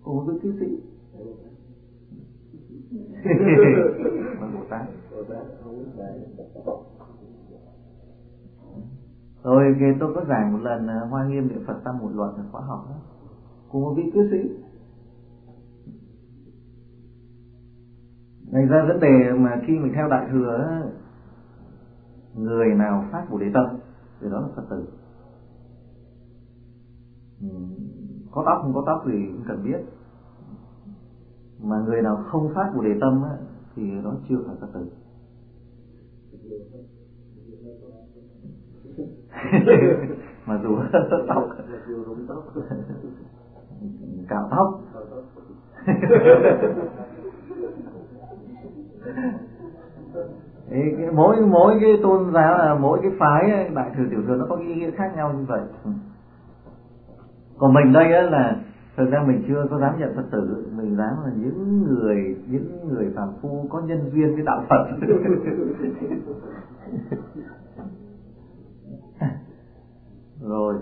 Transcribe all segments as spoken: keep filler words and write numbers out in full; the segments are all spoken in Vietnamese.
cùng với cư sĩ. Bồ Tát. Rồi cái tôi có giảng một lần Hoa Nghiêm Niệm Phật Tam Một Luận khóa học đó, cùng một vị cư sĩ. Thành ra vấn đề mà khi mình theo Đại Thừa, người nào phát Bồ Đề tâm thì đó là Phật tử. Có tóc không có tóc thì không cần biết, mà người nào không phát Bồ Đề tâm thì đó chưa phải Phật tử. Mà dù tóc cạo tóc Ê, cái, mỗi mỗi cái tôn giáo là mỗi cái phái ấy, Đại Thừa Tiểu Thừa nó có cái ý nghĩa khác nhau như vậy. Còn mình đây á là thực ra mình chưa có dám nhận Phật tử, mình dám là những người những người phàm phu có nhân duyên với đạo Phật. Rồi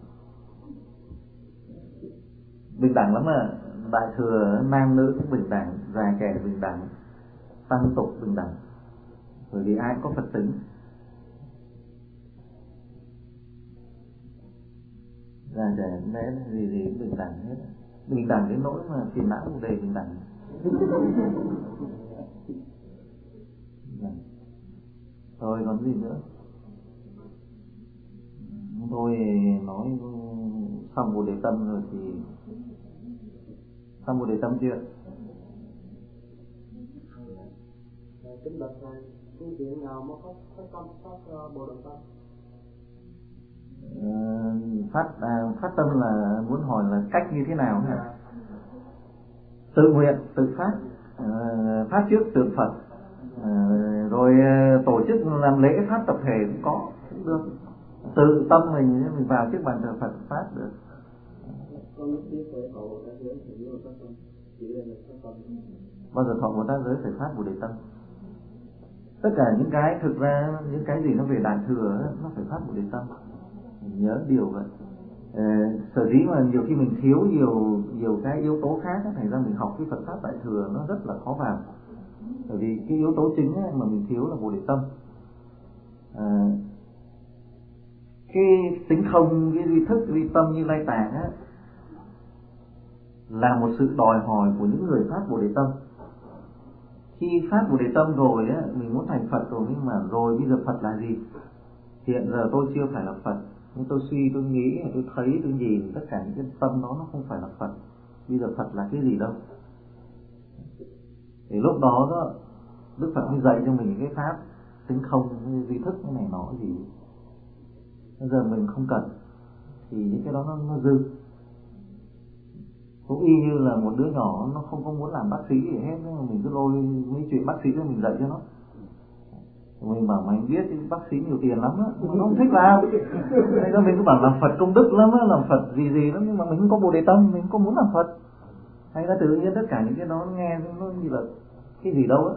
bình đẳng lắm à, Đại Thừa nam nữ cũng bình đẳng, già trẻ bình đẳng, tăng tục bình đẳng, bởi vì ai cũng có Phật tính. Già trẻ bé gì gì cũng bình đẳng hết, bình đẳng đến nỗi mà phiền não cũng đầy bình đẳng. Thôi còn gì nữa, tôi nói xong Bồ Đề tâm rồi thì xong Bồ Đề tâm chưa? Kính bạch thầy, phương tiện nào mới có phát tâm phát Bồ Đề tâm? À, phát à, phát tâm là muốn hỏi là cách như thế nào hả? Tự nguyện, tự phát, à, phát trước tượng Phật, à, rồi tổ chức làm lễ phát tập thể cũng có, cũng được. Tự tâm mình mình vào trước bàn thờ Phật phát được. Bao giờ thọ Bồ Tát giới phải phát Bồ Đề tâm. Tất cả những cái thực ra những cái gì nó về Đại Thừa nó phải phát Bồ Đề tâm. Mình nhớ điều vậy. Ờ, sở dĩ mà nhiều khi mình thiếu nhiều nhiều cái yếu tố khác, thành ra mình học cái Phật pháp Đại Thừa nó rất là khó vào. Bởi vì cái yếu tố chính mà mình thiếu là Bồ Đề tâm. À, cái tính không, cái duy thức, duy tâm Như Lai Tạng á, là một sự đòi hỏi của những người phát Bồ Đề tâm. Khi phát Bồ Đề tâm rồi á, mình muốn thành Phật rồi, nhưng mà rồi bây giờ Phật là gì? Hiện giờ tôi chưa phải là Phật, nhưng tôi suy, tôi nghĩ, tôi thấy, tôi nhìn tất cả những cái tâm đó nó không phải là Phật. Bây giờ Phật là cái gì đâu? Thì lúc đó, đó Đức Phật mới dạy cho mình cái pháp tính không, duy thức cái này nó gì. Bây giờ mình không cần thì những cái đó nó, nó dư. Cũng y như là một đứa nhỏ nó không có muốn làm bác sĩ gì hết, mình cứ lôi mấy chuyện bác sĩ cho mình dạy cho nó. Mình bảo mày biết bác sĩ nhiều tiền lắm á, nó không thích làm. Thế nên mình cứ bảo làm Phật công đức lắm á, làm Phật gì gì lắm, nhưng mà mình không có Bồ Đề tâm, mình không có muốn làm Phật. Hay là tự nhiên tất cả những cái đó nghe nó như là cái gì đâu á.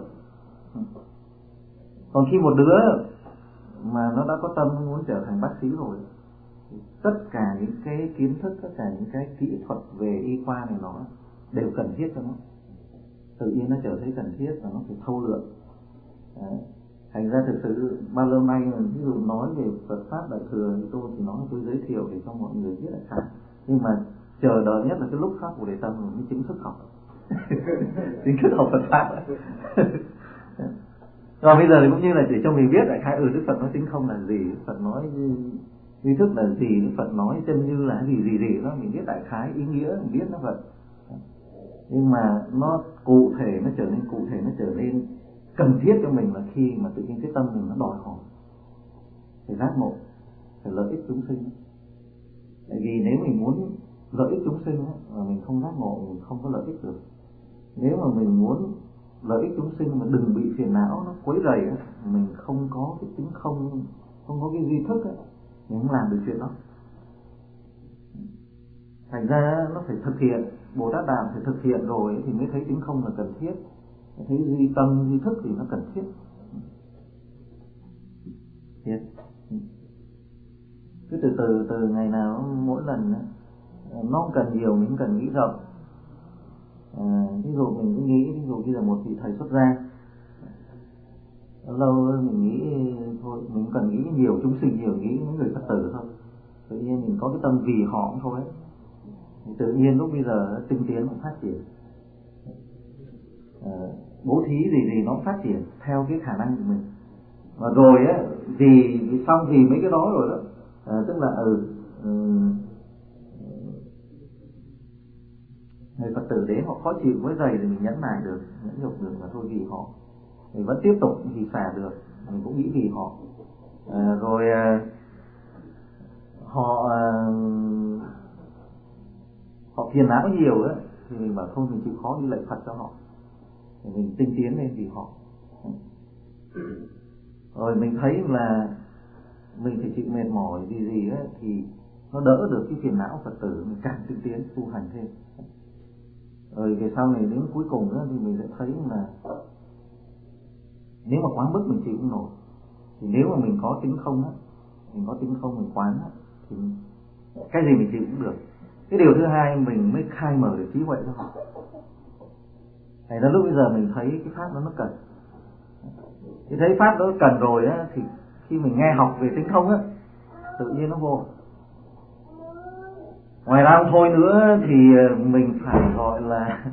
Còn khi một đứa mà nó đã có tâm muốn trở thành bác sĩ rồi, tất cả những cái kiến thức, tất cả những cái kỹ thuật về y khoa này nó đều cần thiết cho nó. Tự nhiên nó trở thấy cần thiết và nó phải thâu lượm. Đấy. Thành ra thực sự bao lâu nay ví dụ nói về Phật pháp Đại Thừa thì tôi chỉ nói tôi giới thiệu để cho mọi người biết đại khái. Nhưng mà chờ đợi nhất là cái lúc pháp Bồ Đề tâm mới chính thức học. Chính thức học Phật pháp. Rồi bây giờ thì cũng như là để cho mình biết đại khái ừ Đức Phật nói tính không là gì, Đức Phật nói duy thức là gì, Đức Phật nói chân như là gì gì gì đó, mình biết đại khái ý nghĩa, mình biết nó vậy. Nhưng mà nó cụ thể, nó trở nên cụ thể, nó trở nên cần thiết cho mình là khi mà tự nhiên cái tâm mình nó đòi hỏi phải giác ngộ, phải lợi ích chúng sinh. Tại vì nếu mình muốn lợi ích chúng sinh mà mình không giác ngộ, mình không có lợi ích được. Nếu mà mình muốn lợi ích chúng sinh mà đừng bị phiền não nó quấy rầy, mình không có cái tính không, không có cái duy thức ấy, mình không làm được chuyện đó. Thành ra nó phải thực hiện, Bồ Tát Đạo phải thực hiện rồi thì mới thấy tính không là cần thiết, thấy duy tâm, duy thức thì nó cần thiết. Thiết. Cứ từ từ từ ngày nào mỗi lần nó không cần nhiều, mình không cần nghĩ rộng. À, ví dụ mình cứ nghĩ ví dụ như là một vị thầy xuất gia, lâu mình nghĩ thôi, mình cần nghĩ nhiều chúng sinh nhiều, nghĩ những người Phật tử thôi, tự nhiên mình có cái tâm vì họ thôi ấy. Thì tự nhiên lúc bây giờ tinh tiến cũng phát triển, à, bố thí gì gì nó phát triển theo cái khả năng của mình. Và rồi á, vì xong vì mấy cái đó rồi đó, à, tức là ừ, ừ người Phật tử đến họ khó chịu với giày thì mình nhẫn nại được, nhẫn nhục được, mà thôi vì họ mình vẫn tiếp tục thì xả được, mình cũng nghĩ vì họ. À, rồi à, họ à, họ phiền não nhiều á thì mình bảo thôi mình chịu khó đi lạy Phật cho họ, để mình tinh tiến lên vì họ. Rồi mình thấy là mình phải chịu mệt mỏi gì gì á thì nó đỡ được cái phiền não Phật tử, mình càng tinh tiến tu hành thêm. Rồi về sau này đến cuối cùng á thì mình sẽ thấy là nếu mà quá mức mình chịu không nổi, thì nếu mà mình có tính không á, mình có tính không mình quán á, thì cái gì mình chịu cũng được. Cái điều thứ hai mình mới khai mở được trí huệ cho họ. Thế là lúc bây giờ mình thấy cái pháp đó nó cần, thì thấy pháp đó cần rồi á, thì khi mình nghe học về tính không á, tự nhiên nó vô. Ngoài ra không thôi nữa thì mình phải gọi là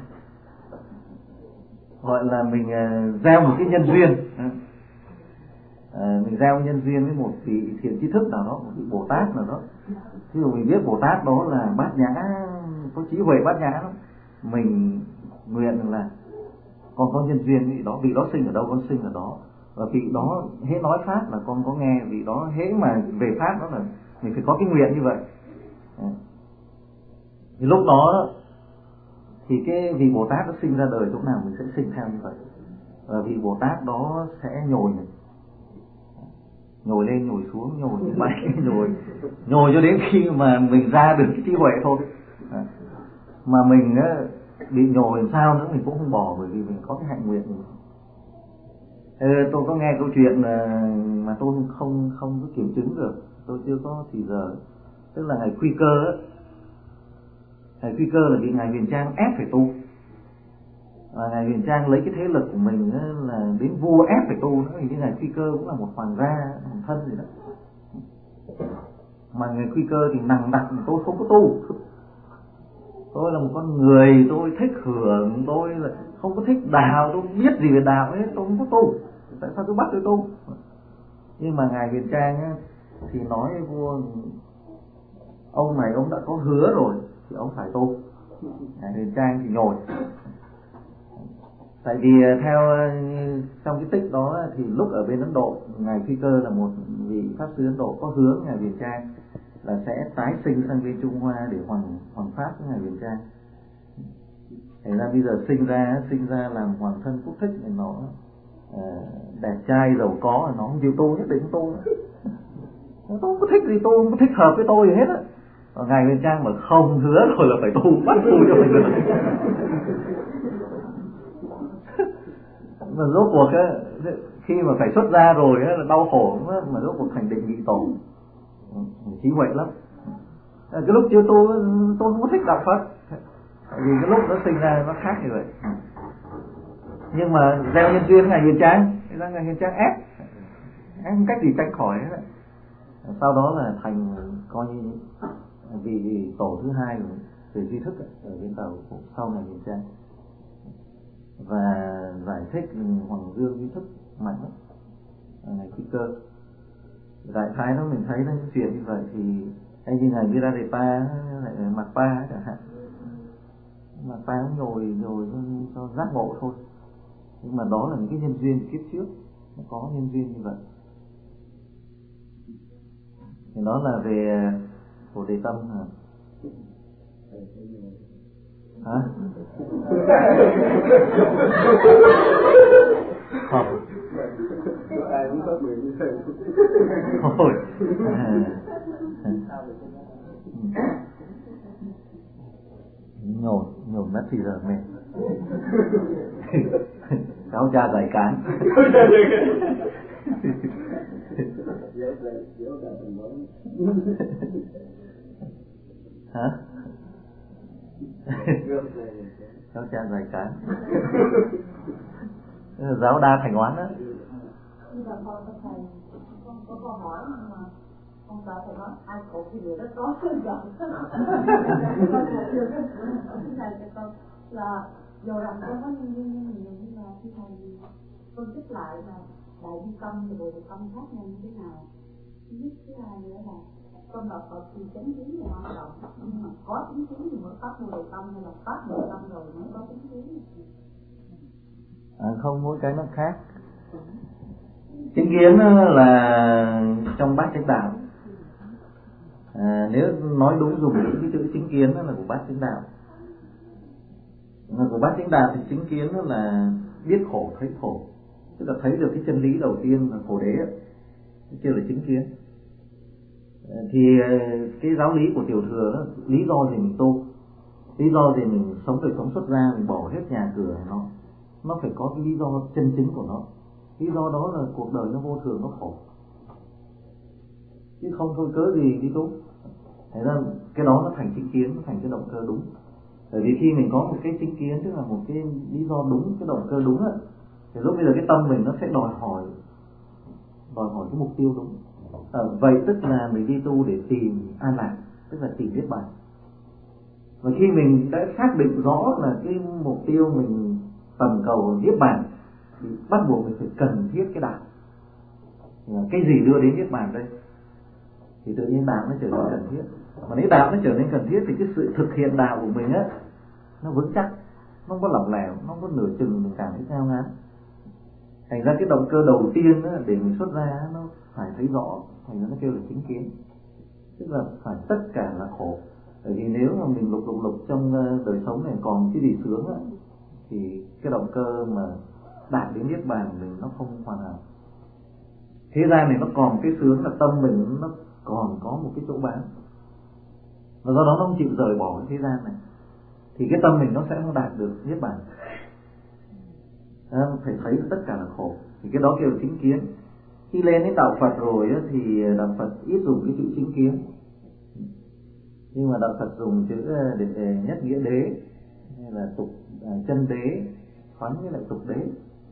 gọi là mình gieo một cái nhân duyên, à, mình gieo nhân duyên với một vị thiện tri thức nào đó, một vị Bồ Tát nào đó. Ví dụ mình biết Bồ Tát đó là bát nhã, có trí huệ bát nhã đó, mình nguyện là con có nhân duyên vị đó, vị đó sinh ở đâu con sinh ở đó, và vị đó hễ nói pháp là con có nghe, vị đó hễ mà về pháp đó là mình phải có cái nguyện như vậy. À, thì lúc đó thì cái vị Bồ Tát nó sinh ra đời chỗ nào mình sẽ sinh theo như vậy, và vị Bồ Tát đó sẽ nhồi mình, nhồi lên nhồi xuống, nhồi như bay nhồi nhồi cho đến khi mà mình ra được cái trí huệ thôi. À, mà mình á, bị nhồi làm sao nữa mình cũng không bỏ, bởi vì mình có cái hạnh nguyện. Ừ, tôi có nghe câu chuyện mà tôi không không có kiểm chứng được, tôi chưa có thì giờ, tức là ngày Quy Cơ á, Ngài Quy Cơ là bị Ngài Huyền Trang ép phải tu, và Ngài Huyền Trang lấy cái thế lực của mình là đến vua ép phải tu nữa, thì Ngài Quy Cơ cũng là một hoàng gia, hoàng thân gì đó, mà Ngài Quy Cơ thì nằng nặc tôi không có tu, tôi là một con người, tôi thích hưởng, tôi là không có thích đạo, tôi không biết gì về đạo ấy, tôi không có tu, tại sao tôi bắt tôi tu? Nhưng mà Ngài Huyền Trang thì nói với vua, ông này ông đã có hứa rồi thì ông phải tu. Ngài Huyền Trang thì nhồi, tại vì theo trong cái tích đó thì lúc ở bên Ấn Độ, Ngài Phi Cơ là một vị pháp sư Ấn Độ có hứa Ngài Huyền Trang là sẽ tái sinh sang bên Trung Hoa để hoàng hoàng pháp với Ngài Huyền Trang. Thế ra bây giờ sinh ra sinh ra làm hoàng thân quốc thích này, nó uh, đẹp trai giàu có, nó không chịu tu, nhất định không tu nữa. Tôi không có thích gì tu, không có thích hợp với tôi gì hết á. Ngài Huyền Trang mà không hứa rồi là phải tu, bắt tu cho mình được. Mà rốt cuộc á, khi mà phải xuất ra rồi á, là đau khổ á, mà rốt cuộc thành định nghị tổ, trí huệ lắm. Cái lúc chưa tu tôi không có thích đạo Phật, vì cái lúc nó sinh ra nó khác như vậy. Nhưng mà gieo nhân duyên Ngài Huyền Trang, thì ra Ngài Huyền Trang ép, ép không cách gì tránh khỏi hết. Sau đó là thành coi như vị tổ thứ hai về duy thức ở bên tàu sau Ngài Huyền Trang, và giải thích Hoàng Dương duy thức mạnh lắm, Ngài Quy Cơ. Đại khái đó mình thấy nó những chuyện như vậy, thì hay như Ngài Viradepa lại mặc pa chẳng hạn, mặc pa nó nhồi nhồi cho giác ngộ thôi, nhưng mà đó là những cái nhân duyên kiếp trước nó có nhân duyên như vậy. Thì đó là về Bồ Đề Tâm hả? Hả? Không. Ai cũng có quyền như thế. Thôi. Nhồi, nhồi mất thì giờ mệt. Cáo cha giải cán. Hả? Cháu cha giải cán. Giáo đa thành oán đó. Bây giờ con có thầy con có câu hỏi nhưng mà con sợ thầy nói ai khổ thì điều đó có gần con thầy cho con là dù rằng con có nhân viên nhân nhiều nhưng mà khi thầy phân tích lại là đại bi tâm và bồ đề tâm khác nhau như thế nào. Thứ nhất thứ hai nữa là con đọc Phật thì chánh kiến là quan trọng, nhưng mà có chánh kiến thì mới phát bồ đề tâm, hay là phát bồ đề tâm rồi mới có chánh kiến. À, không, mỗi cái nó khác. Chánh kiến là trong bát chánh đạo. À, nếu nói đúng dùng những cái chữ chánh kiến là của bát chánh đạo. Của bát chánh đạo thì chánh kiến là biết khổ thấy khổ, tức là thấy được cái chân lý đầu tiên là khổ đế, cái kia là chánh kiến. Thì cái giáo lý của tiểu thừa đó, lý do gì mình tu, lý do gì mình sống đời sống xuất gia, mình bỏ hết nhà cửa nó nó phải có cái lý do chân chính của nó. Lý do đó là cuộc đời nó vô thường, nó khổ, chứ không thôi cớ gì đi tu. Thế ra cái đó nó thành chính kiến, nó thành cái động cơ đúng. Bởi vì khi mình có một cái chính kiến, tức là một cái lý do đúng, cái động cơ đúng á, thì lúc bây giờ cái tâm mình nó sẽ đòi hỏi đòi hỏi cái mục tiêu đúng. À, vậy tức là mình đi tu để tìm an lạc, tức là tìm niết bàn. Và khi mình đã xác định rõ là cái mục tiêu mình tầm cầu niết bàn thì bắt buộc mình phải cần thiết cái đạo. Cái gì đưa đến niết bàn đây? Thì tự nhiên đạo nó trở nên cần thiết. Mà nếu đạo nó trở nên cần thiết thì cái sự thực hiện đạo của mình á nó vững chắc, nó không có lỏng lẻo, nó không có nửa chừng mình cảm thấy ngao ngán. Thành ra cái động cơ đầu tiên á, để mình xuất ra nó phải thấy rõ, thành ra nó kêu là chính kiến, tức là phải tất cả là khổ. Bởi vì nếu mà mình lục lục lục trong đời sống này còn cái gì sướng á, thì cái động cơ mà đạt đến niết bàn mình nó không hoàn hảo. Thế gian này nó còn cái sướng là tâm mình nó còn có một cái chỗ bám, và do đó nó không chịu rời bỏ cái thế gian này, thì cái tâm mình nó sẽ không đạt được niết bàn. À, phải thấy tất cả là khổ, thì cái đó kêu là chính kiến. Khi lên đến đạo Phật rồi á, thì đạo Phật ít dùng cái chữ chính kiến, nhưng mà đạo Phật dùng chữ để nhất nghĩa đế, hay là tục chân đế, khoán với lại tục đế.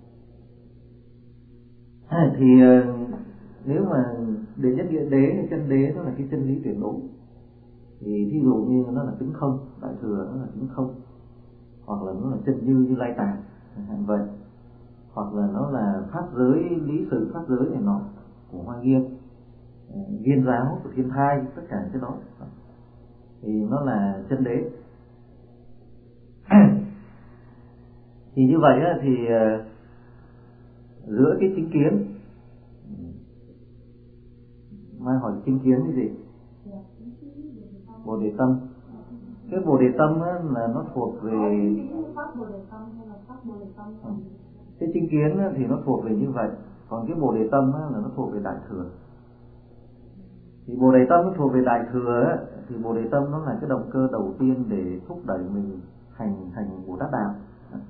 À, thì nếu mà để nhất nghĩa đế hay chân đế nó là cái chân lý tuyệt đối, thì thí dụ như nó là tính không, đại thừa nó là tính không, hoặc là nó là chân như như lai tạng vậy, hoặc là nó là pháp giới, lý sự pháp giới này nó của Hoa Nghiêm, Viên giáo của Thiên Thai, tất cả cái đó thì nó là chân đế. Thì như vậy á, thì giữa cái chính kiến, Mai hỏi chính kiến cái gì? Bồ đề tâm. Cái bồ đề tâm á, là nó thuộc về cái chính kiến á, thì nó thuộc về như vậy. Còn cái bồ đề tâm á, là nó thuộc về đại thừa. Thì bồ đề tâm nó thuộc về đại thừa á, thì bồ đề tâm nó là cái động cơ đầu tiên để thúc đẩy mình hành hành Bồ Tát đạo.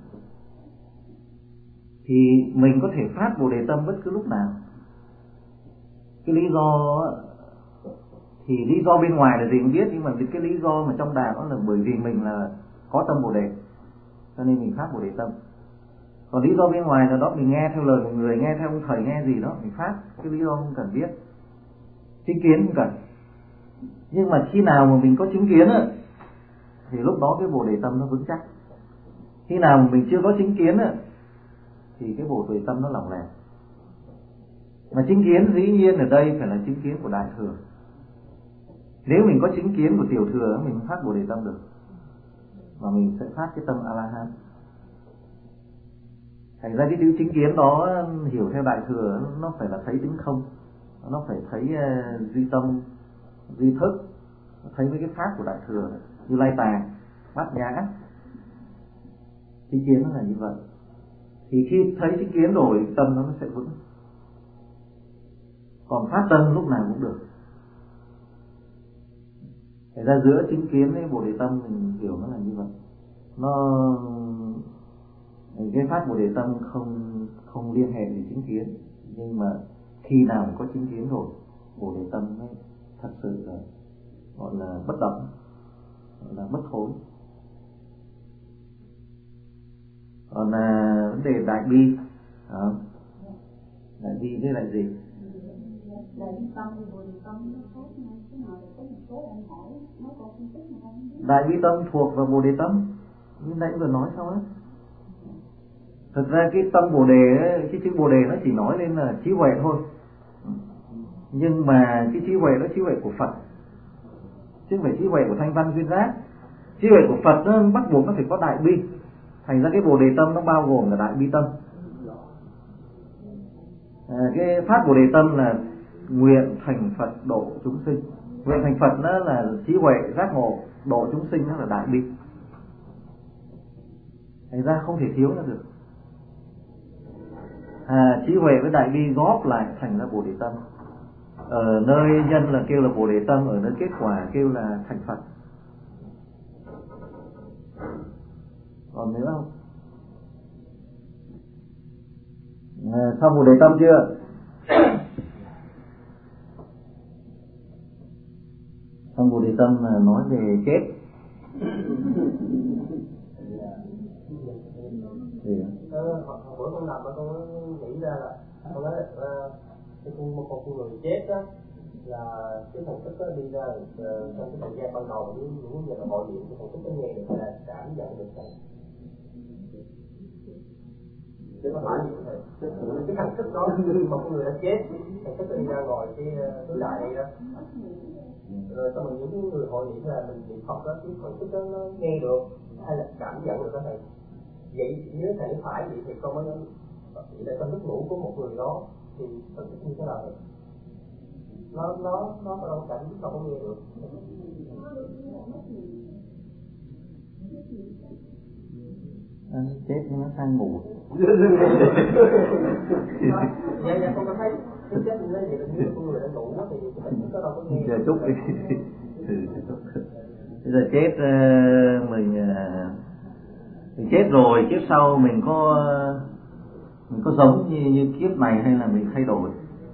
Thì mình có thể phát bồ đề tâm bất cứ lúc nào. Cái lý do thì lý do bên ngoài là gì không biết, nhưng mà cái lý do mà trong đạo đó là bởi vì mình là có tâm bồ đề, cho nên mình phát bồ đề tâm. Còn lý do bên ngoài là đó mình nghe theo lời một người, nghe theo ông thầy nghe gì đó mình phát, cái lý do không cần biết, chính kiến không cần. Nhưng mà khi nào mà mình có chính kiến á, thì lúc đó cái bồ đề tâm nó vững chắc. Khi nào mà mình chưa có chính kiến á, thì cái bồ đề tâm nó lỏng lẻo. Mà chính kiến dĩ nhiên ở đây phải là chính kiến của đại thừa. Nếu mình có chính kiến của tiểu thừa, mình phát bồ đề tâm được, mà mình sẽ phát cái tâm A-la-hán. Thành ra cái chữ chính kiến đó hiểu theo đại thừa, nó phải là thấy tính không, nó phải thấy uh, duy tâm, duy thức, thấy mấy cái pháp của đại thừa như lai tàng, bát nhã. Chính kiến nó là như vậy. Thì khi thấy chính kiến rồi, tâm nó sẽ vững. Còn phát tâm lúc nào cũng được. Thành ra giữa chính kiến với bồ đề tâm mình hiểu nó là như vậy. Nó cái phát bồ đề tâm không không liên hệ đến chính kiến, nhưng mà khi nào có chính kiến rồi, bồ đề tâm mới thật sự là gọi là bất động, gọi là bất thối. Còn là vấn đề đại bi, à, đại bi với lại gì? Đại bi tâm thì Bồ Đề tâm nó khác nhau, cái nào có một số anh hỏi nó còn phân tích mà không biết. Đại bi tâm thuộc vào Bồ Đề tâm, như nãy vừa nói xong á. Thực ra cái tâm Bồ Đề ấy, cái chữ Bồ Đề nó chỉ nói lên là trí huệ thôi. Nhưng mà cái trí huệ đó trí huệ của Phật, chứ không phải trí huệ của thanh văn duyên giác. Trí huệ của Phật nó bắt buộc nó phải có đại bi. Thành ra cái Bồ Đề tâm nó bao gồm là đại bi tâm. À, cái phát Bồ Đề tâm là nguyện thành Phật độ chúng sinh. Nguyện thành Phật nó là trí huệ giác ngộ, độ chúng sinh nó là đại bi. Thành ra không thể thiếu nó được. À, trí huệ với đại bi góp lại thành ra Bồ Đề tâm. Ở nơi nhân là kêu là Bồ Đề tâm, ở nơi kết quả kêu là thành Phật. Còn nữa không? À, xong Bồ Đề tâm chưa? Xong Bồ Đề tâm là nói về chết. Gì ạ? Bữa con nằm mà con nghĩ ra là con nói là cái con một con người chết đó là cái thần thức đó đi ra trong cái thời gian ban đầu những những giờ gọi điện cái thần thức nó nghe được là cảm nhận được này. Chứ có phải như thế. Cái thần thức đó một con người đã chết, thần thức đi ra ngoài cái tứ đại này đó. Rồi xong rồi những người hội niệm là mình niệm Phật đó, cái thần thức đó nó nghe được hay là cảm nhận được cái này. Vậy nếu thầy phải vậy thì con mới nói vậy là trong giấc ngủ của một người đó thì thần thức như thế nào vậy? Nó nó nó có đâu cảm đâu có nghe được. À, chết nhưng nó sang ngủ. Dạ dạ con có thấy cái chết như thế vậy là nếu con người đang ngủ đó thì thần thức có đâu có nghe. Chờ chút đi. Bây giờ chết mình mình chết rồi, kiếp sau mình có mình có giống như, như kiếp này hay là mình thay đổi?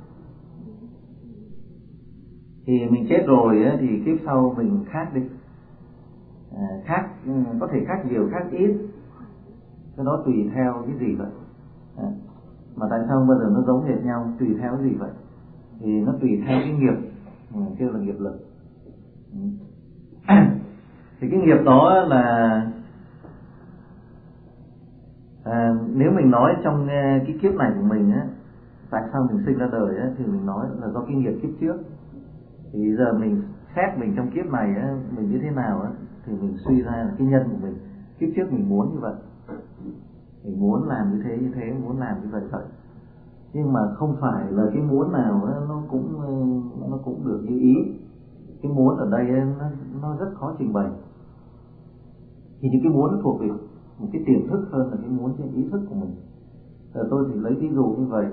Thì mình chết rồi ấy, thì kiếp sau mình khác đi, à, khác có thể khác nhiều khác ít, cái đó tùy theo cái gì vậy. À, mà tại sao bây giờ nó giống hệt nhau? Tùy theo cái gì vậy? Thì nó tùy theo cái nghiệp, ừ, kêu là nghiệp lực. Ừ. Thì cái nghiệp đó là À, nếu mình nói trong cái kiếp này của mình á, tại sao mình sinh ra đời á, thì mình nói là do kinh nghiệp kiếp trước. Thì giờ mình xét mình trong kiếp này á, mình như thế nào á, thì mình suy ra là cái nhân của mình. Kiếp trước mình muốn như vậy, mình muốn làm như thế như thế, muốn làm như vậy vậy. Nhưng mà không phải là cái muốn nào á, nó cũng nó cũng được như ý. Cái muốn ở đây á, nó, nó rất khó trình bày. Thì những cái muốn nó thuộc về một cái tiềm thức hơn là cái muốn trên ý thức của mình. Rồi tôi thì lấy ví dụ như vậy.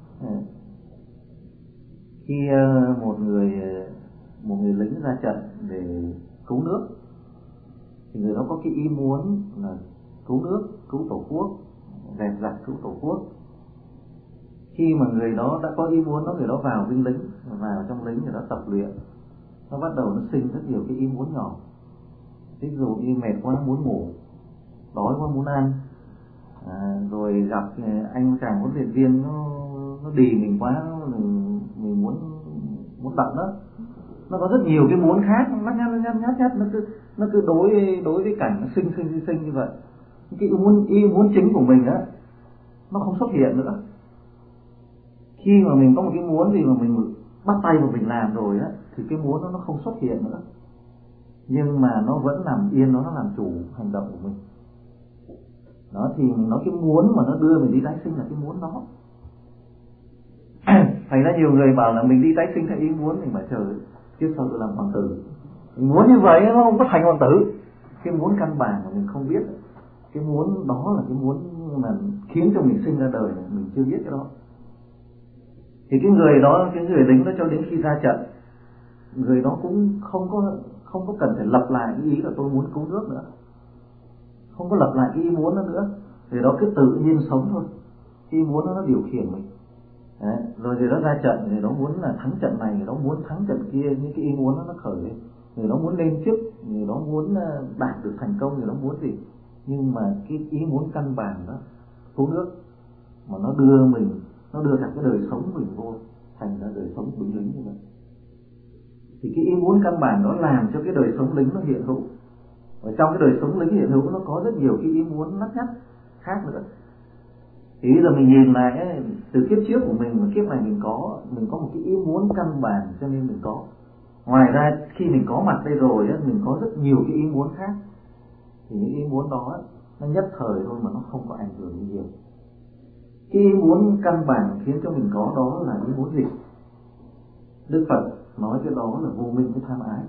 Khi một người một người lính ra trận để cứu nước, thì người đó có cái ý muốn là cứu nước, cứu tổ quốc, dẹp giặc cứu tổ quốc. Khi mà người đó đã có ý muốn đó, người đó vào binh lính, vào trong lính, người đó tập luyện, nó bắt đầu nó sinh rất nhiều cái ý muốn nhỏ. Ví dụ như mệt quá muốn ngủ, đói quá muốn ăn, à, rồi gặp anh chàng huấn luyện viên nó nó đì mình quá, mình, mình muốn muốn đập nó. Nó có rất nhiều cái muốn khác, nó nhát nhát nhát nhát, nó cứ nó cứ đối đối với cảnh nó sinh sinh sinh, sinh như vậy. Cái ý muốn ý muốn chính của mình á, nó không xuất hiện nữa. Khi mà mình có một cái muốn gì mà mình bắt tay vào mình làm rồi á, thì cái muốn đó nó không xuất hiện nữa. Nhưng mà nó vẫn nằm yên đó, nó làm chủ hành động của mình. Đó thì mình nói cái muốn mà nó đưa mình đi tái sinh là cái muốn đó. Thành ra nhiều người bảo là mình đi tái sinh theo ý muốn, mình bảo trời, kiếp sau tôi làm hoàng tử. Mình muốn như vậy nó không có thành hoàng tử. Cái muốn căn bản mà mình không biết. Cái muốn đó là cái muốn mà khiến cho mình sinh ra đời, mình chưa biết cái đó. Thì cái người đó, cái người lính đó cho đến khi ra trận, người đó cũng không có không có cần phải lập lại cái ý là tôi muốn cứu nước nữa, không có lập lại cái ý muốn đó nữa. Người đó cứ tự nhiên sống thôi, cái ý muốn đó nó điều khiển mình. Đấy. Rồi người đó ra trận, người đó muốn là thắng trận này, người đó muốn thắng trận kia, những cái ý muốn đó nó khởi lên. Người đó muốn lên chức, người đó muốn đạt được thành công, người đó muốn gì. nhưng mà cái ý muốn căn bản đó cứu nước mà nó đưa mình, nó đưa cả cái đời sống mình vô thành ra đời sống binh lính như vậy. Thì cái ý muốn căn bản đó làm cho cái đời sống lính nó hiện hữu. Và trong cái đời sống lính hiện hữu nó có rất nhiều cái ý muốn lắt nhắt khác nữa. Thì bây giờ mình nhìn lại ấy, từ kiếp trước của mình và kiếp này mình có mình có một cái ý muốn căn bản cho nên mình có. Ngoài ra khi mình có mặt đây rồi ấy, mình có rất nhiều cái ý muốn khác. Thì những ý muốn đó ấy, nó nhất thời thôi mà nó không có ảnh hưởng nhiều. Cái ý muốn căn bản khiến cho mình có đó là ý muốn gì? Đức Phật nói cái đó là vô minh với tham ái.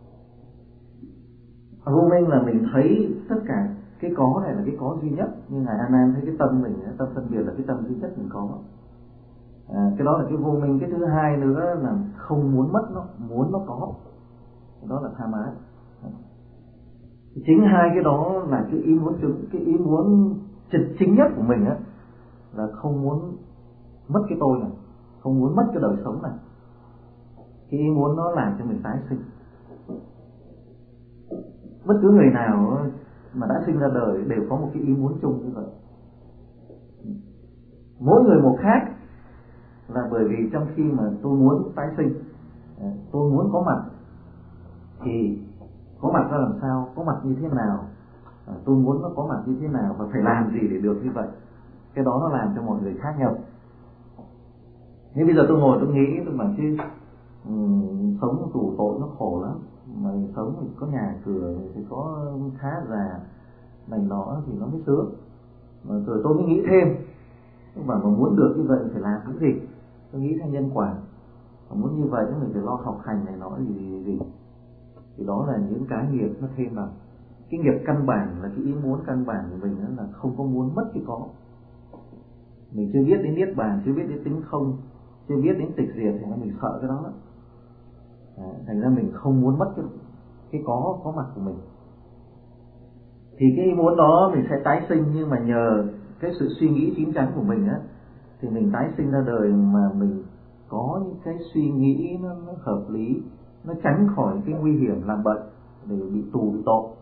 Vô minh là mình thấy tất cả cái có này là cái có duy nhất, nhưng Ngài A Nan thấy cái tâm mình, tâm phân biệt là cái tâm duy nhất mình có. À, cái đó là cái vô minh. Cái thứ hai nữa là không muốn mất nó, muốn nó có, đó là tham ái. Chính hai cái đó là cái ý muốn chính, cái ý muốn chính nhất của mình á, là không muốn mất cái tôi này, không muốn mất cái đời sống này. Cái ý muốn nó làm cho mình tái sinh. Bất cứ người nào mà đã sinh ra đời đều có một cái ý muốn chung như vậy. Mỗi người một khác, là bởi vì trong khi mà tôi muốn tái sinh, tôi muốn có mặt, thì có mặt ra làm sao, có mặt như thế nào, tôi muốn nó có mặt như thế nào và phải làm gì để được như vậy. Cái đó nó làm cho mọi người khác nhau. Nếu bây giờ tôi ngồi tôi nghĩ, tôi bảo chứ um, sống tù tội nó khổ lắm, mà sống thì có nhà cửa thì có khá già này nọ thì nó mới sướng. Rồi tôi mới nghĩ thêm, tôi bảo mà muốn được như vậy phải làm cái gì? Tôi nghĩ theo nhân quả. Mà muốn như vậy mình phải lo học hành này nọ gì gì gì. Thì đó là những cái nghiệp nó thêm vào. Cái nghiệp căn bản là cái ý muốn căn bản của mình là không có muốn mất cái có. Mình chưa biết đến niết bàn, chưa biết đến tính không, chưa biết đến tịch diệt thì mình sợ cái đó lắm. À, thành ra mình không muốn mất cái, cái có có mặt của mình. Thì cái ý muốn đó mình sẽ tái sinh, nhưng mà nhờ cái sự suy nghĩ chín chắn của mình á, thì mình tái sinh ra đời mà mình có những cái suy nghĩ nó, nó hợp lý, nó tránh khỏi cái nguy hiểm làm bệnh để bị tù bị tội.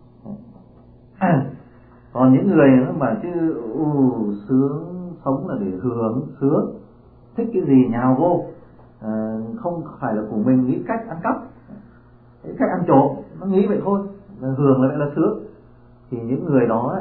À, còn những người nó mà chứ uh, sướng sống là để hưởng sướng, thích cái gì nhào vô, à, không phải là của mình, nghĩ cách ăn cắp, nghĩ cách ăn trộm, nó nghĩ vậy thôi, là hưởng là vậy là sướng. Thì những người đó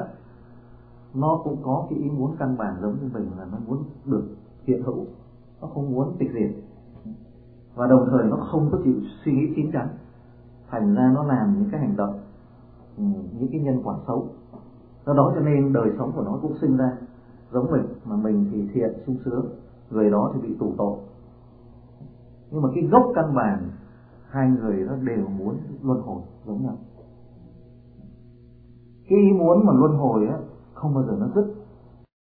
nó cũng có cái ý muốn căn bản giống như mình, là nó muốn được hiện hữu, nó không muốn tịch diệt, và đồng thời nó không có chịu suy nghĩ chín chắn, thành ra nó làm những cái hành động, những cái nhân quả xấu. Do đó cho nên đời sống của nó cũng sinh ra giống mình, mà mình thì thiện sung sướng, người đó thì bị tù tội. Nhưng mà cái gốc căn bản hai người nó đều muốn luân hồi giống nhau. Cái ý muốn mà luân hồi á không bao giờ nó dứt,